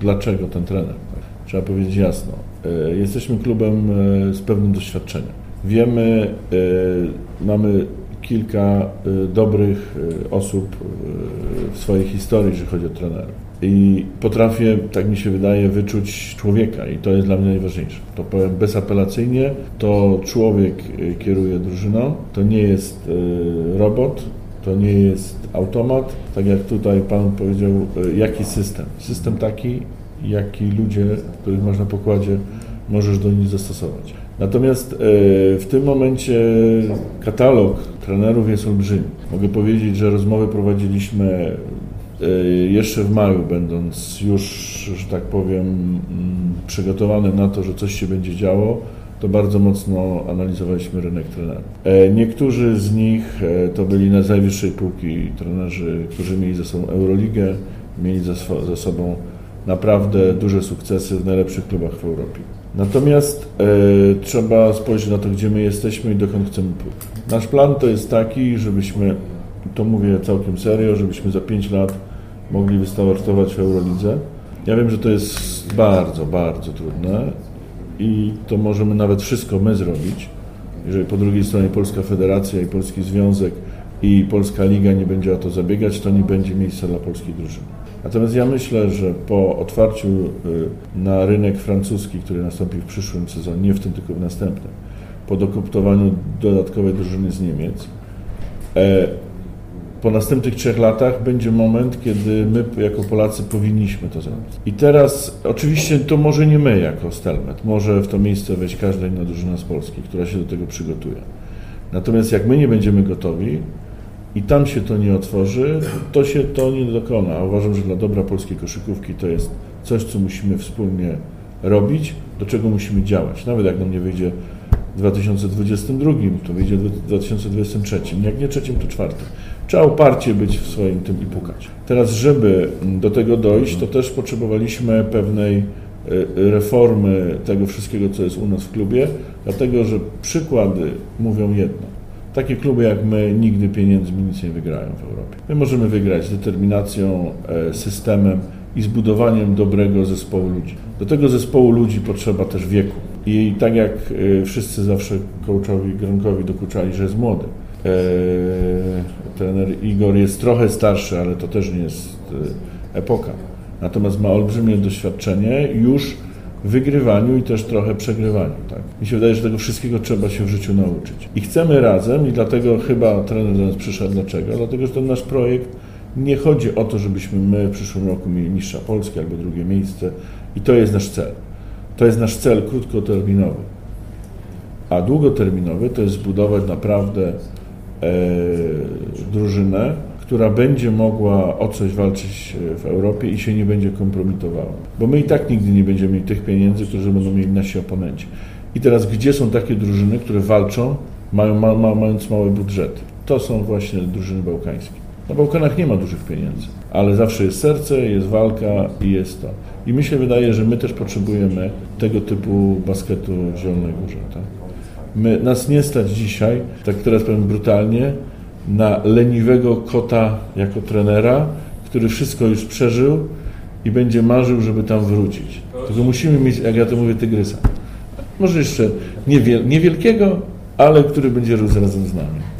dlaczego ten trener. Trzeba powiedzieć jasno. Jesteśmy klubem z pewnym doświadczeniem. Wiemy, mamy kilka dobrych osób w swojej historii, jeżeli chodzi o trenerów. I potrafię, tak mi się wydaje, wyczuć człowieka i to jest dla mnie najważniejsze. To powiem bezapelacyjnie, to człowiek kieruje drużyną, to nie jest robot, to nie jest automat. Tak jak tutaj Pan powiedział, jaki system? System taki, jaki ludzie, których masz na pokładzie, możesz do nich zastosować. Natomiast w tym momencie katalog trenerów jest olbrzymi. Mogę powiedzieć, że rozmowy prowadziliśmy jeszcze w maju, będąc już, że tak powiem, przygotowany na to, że coś się będzie działo, to bardzo mocno analizowaliśmy rynek trenerów. Niektórzy z nich to byli na najwyższej półki trenerzy, którzy mieli ze sobą Euroligę, mieli ze sobą naprawdę duże sukcesy w najlepszych klubach w Europie. Natomiast trzeba spojrzeć na to, gdzie my jesteśmy i dokąd chcemy pójść. Nasz plan to jest taki, żebyśmy, to mówię całkiem serio, żebyśmy za 5 lat mogli wystartować w Eurolidze. Ja wiem, że to jest bardzo, bardzo trudne i to możemy nawet wszystko my zrobić. Jeżeli po drugiej stronie Polska Federacja i Polski Związek i Polska Liga nie będzie o to zabiegać, to nie będzie miejsca dla polskiej drużyny. Natomiast ja myślę, że po otwarciu na rynek francuski, który nastąpi w przyszłym sezonie, nie w tym, tylko w następnym, po dokoptowaniu dodatkowej drużyny z Niemiec, po następnych 3 latach będzie moment, kiedy my jako Polacy powinniśmy to zrobić. I teraz oczywiście to może nie my jako Stelmet, może w to miejsce wejść każda inna drużyna z Polski, która się do tego przygotuje. Natomiast jak my nie będziemy gotowi i tam się to nie otworzy, to się to nie dokona. Uważam, że dla dobra polskiej koszykówki to jest coś, co musimy wspólnie robić, do czego musimy działać. Nawet jak nam nie wyjdzie w 2022, to wyjdzie w 2023. Jak nie trzecim, to czwartym. Trzeba uparcie być w swoim tym i pukać. Teraz, żeby do tego dojść, to też potrzebowaliśmy pewnej reformy tego wszystkiego, co jest u nas w klubie, dlatego, że przykłady mówią jedno. Takie kluby jak my nigdy pieniędzmi nic nie wygrają w Europie. My możemy wygrać z determinacją, systemem i zbudowaniem dobrego zespołu ludzi. Do tego zespołu ludzi potrzeba też wieku. I tak jak wszyscy zawsze coachowi Gronkowi dokuczali, że jest młody. Trener Igor jest trochę starszy, ale to też nie jest epoka. Natomiast ma olbrzymie doświadczenie już w wygrywaniu i też trochę przegrywaniu. Tak? Mi się wydaje, że tego wszystkiego trzeba się w życiu nauczyć. I chcemy razem i dlatego chyba trener do nas przyszedł. Dlaczego? Dlatego, że ten nasz projekt nie chodzi o to, żebyśmy my w przyszłym roku mieli mistrza Polski albo drugie miejsce i to jest nasz cel. To jest nasz cel krótkoterminowy. A długoterminowy to jest zbudować naprawdę drużynę, która będzie mogła o coś walczyć w Europie i się nie będzie kompromitowała. Bo my i tak nigdy nie będziemy mieli tych pieniędzy, które będą mieli nasi oponenci. I teraz gdzie są takie drużyny, które walczą, mając małe budżety? To są właśnie drużyny bałkańskie. Na Bałkanach nie ma dużych pieniędzy, ale zawsze jest serce, jest walka i jest to. I mi się wydaje, że my też potrzebujemy tego typu basketu w Zielonej Górze. Tak? Nas nie stać dzisiaj, tak teraz powiem brutalnie, na leniwego kota jako trenera, który wszystko już przeżył i będzie marzył, żeby tam wrócić. Tylko musimy mieć, jak ja to mówię, tygrysa. Może jeszcze niewielkiego, ale który będzie rósł razem z nami.